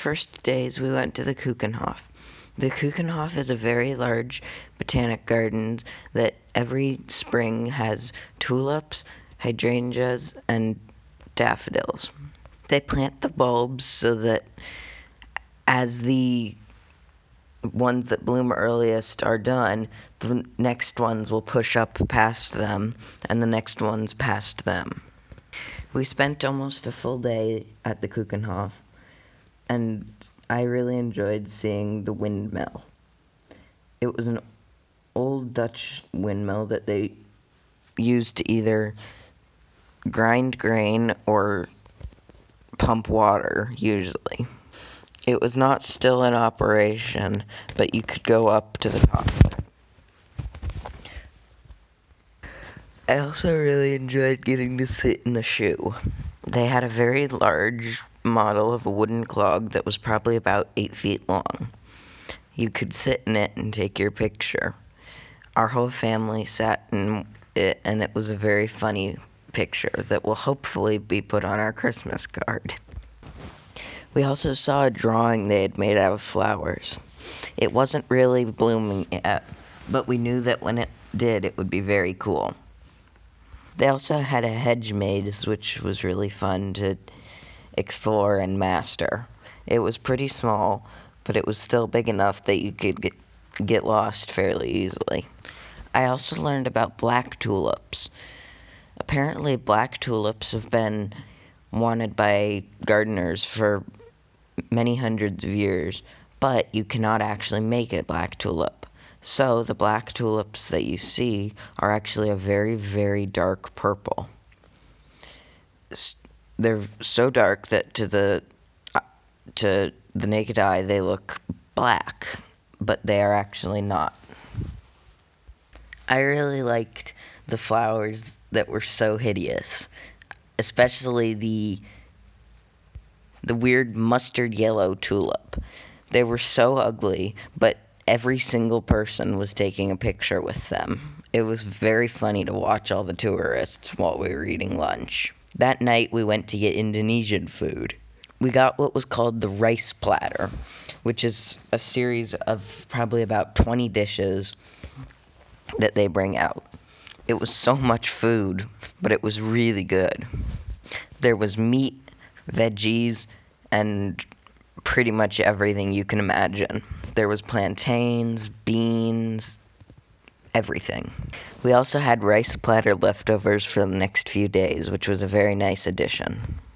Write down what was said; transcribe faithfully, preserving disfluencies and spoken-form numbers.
first days, we went to the Kuchenhof. The Kuchenhof is a very large botanic garden that every spring has tulips, hydrangeas, and daffodils. They plant the bulbs so that as the ones that bloom earliest are done, the next ones will push up past them, and the next ones past them. We spent almost a full day at the Kuchenhof, and I really enjoyed seeing the windmill. It was an old Dutch windmill that they used to either grind grain or pump water, usually. It was not still in operation, but you could go up to the top. I also really enjoyed getting to sit in a shoe. They had a very large model of a wooden clog that was probably about eight feet long. You could sit in it and take your picture. Our whole family sat in it, and it was a very funny picture that will hopefully be put on our Christmas card. We also saw a drawing they had made out of flowers. It wasn't really blooming yet, but we knew that when it did, it would be very cool. They also had a hedge maze, which was really fun to explore and master. It was pretty small, but it was still big enough that you could get, get lost fairly easily. I also learned about black tulips. Apparently, black tulips have been wanted by gardeners for many hundreds of years, but you cannot actually make a black tulip. So the black tulips that you see are actually a very, very dark purple. They're so dark that to the uh, to the naked eye they look black, but they are actually not. I really liked the flowers that were so hideous, especially the the weird mustard yellow tulip. They were so ugly, but every single person was taking a picture with them. It was very funny to watch all the tourists while we were eating lunch. That night, we went to get Indonesian food. We got what was called the rice platter, which is a series of probably about twenty dishes that they bring out. It was so much food, but it was really good. There was meat, veggies, and pretty much everything you can imagine. There was plantains, beans, everything. We also had rice platter leftovers for the next few days, which was a very nice addition.